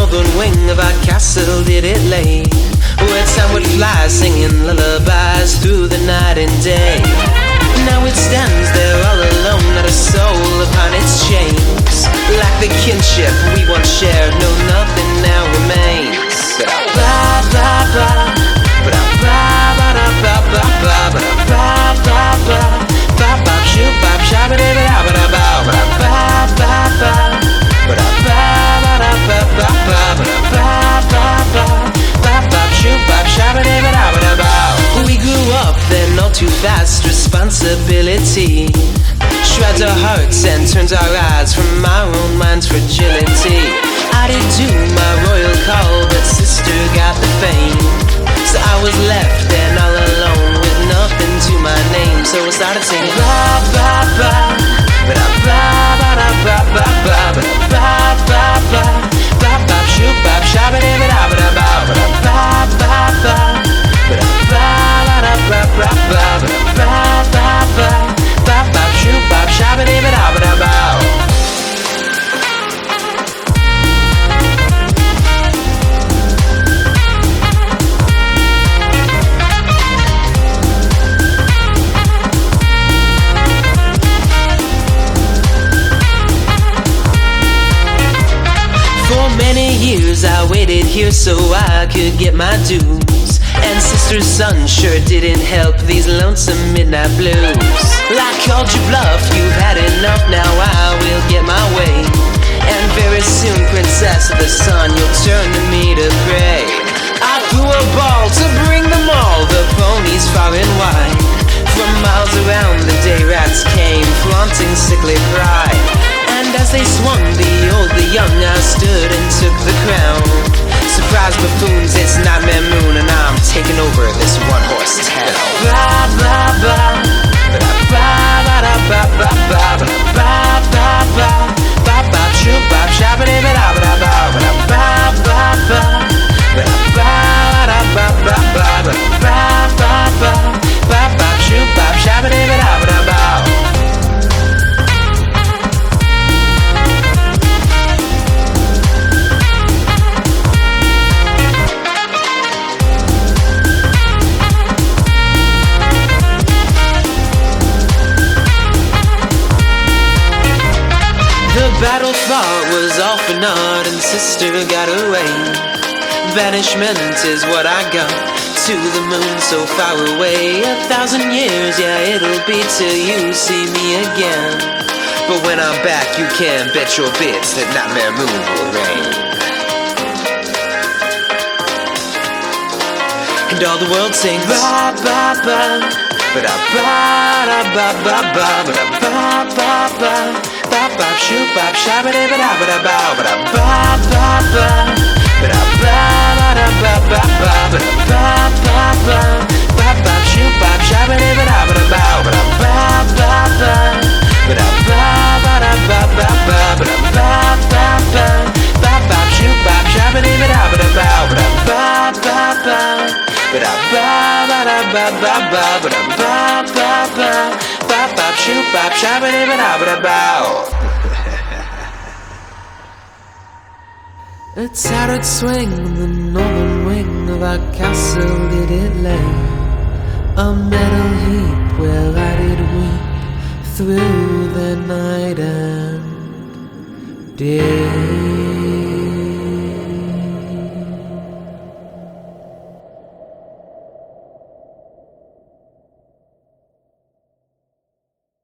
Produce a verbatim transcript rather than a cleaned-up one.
northern wing of our castle did it lay, where time would fly singing lullabies through the night and day. Now it stands there all alone, not a soul upon its chains. Like the kinship we once shared, no, nothing now remains. Ba ba ba, ba ba ba ba ba ba ba ba ba ba ba ba shoot ba shabba da ba ba ba ba ba ba ba ba ba ba ba ba ba ba ba shoot ba shabba da ba ba ba. We grew up then all too fast, responsibility shreds our hearts and turns our eyes from our own mind's fragility. I did do my royal call, but sister got the fame. So I was left and all alone with nothing to my name. So I started singing ba ba ba, ba ba ba ba ba ba ba ba ba ba ba ba shoot ba shabba da ba ba ba ba ba ba ba ba ba ba ba ba ba shoot ba shabba da ba ba ba. Many years I waited here so I could get my dues, and sister's son sure didn't help these lonesome midnight blues. I called you bluff, you've had enough, now I will get my way. And very soon, princess of the sun, you'll turn to me to pray. I threw a ball to bring them all, the ponies far and wide. From miles around the day rats came, flaunting sickly pride. And as they swung, the old, the young, I stood and took the crown. Surprise buffoons, it's Nightmare Moon, and I'm taking over this one-horse town. Ba ba ba, ba ba ba ba ba ba ba ba ba ba ba shoot ba shabba da ba ba ba ba ba ba ba ba ba ba ba ba ba ba shoot ba shabba da ba ba ba. The battle fought was all for naught, and sister got away. Banishment is what I got, to the moon so far away. A thousand years, yeah, it'll be till you see me again. But when I'm back, you can bet your bits that Nightmare Moon will reign. And all the world sings ba ba ba, ba da ba da ba ba ba ba da ba ba ba. Bop bop shoot bop shabba da ba da ba da ba ba da ba ba ba ba da ba da ba ba ba ba da ba ba bop bop shoot bop shabba da ba da ba da ba ba da ba ba ba ba da ba da ba ba ba ba da ba ba ba bop bop shoot bop shabba da ba da ba da ba ba da ba ba ba ba da ba da ba ba ba ba da ba ba ba bop bop shoot bop shabba da ba da ba da ba. A tattered swing on the northern wing of our castle did it lay, a metal heap where I did weep through the night and day.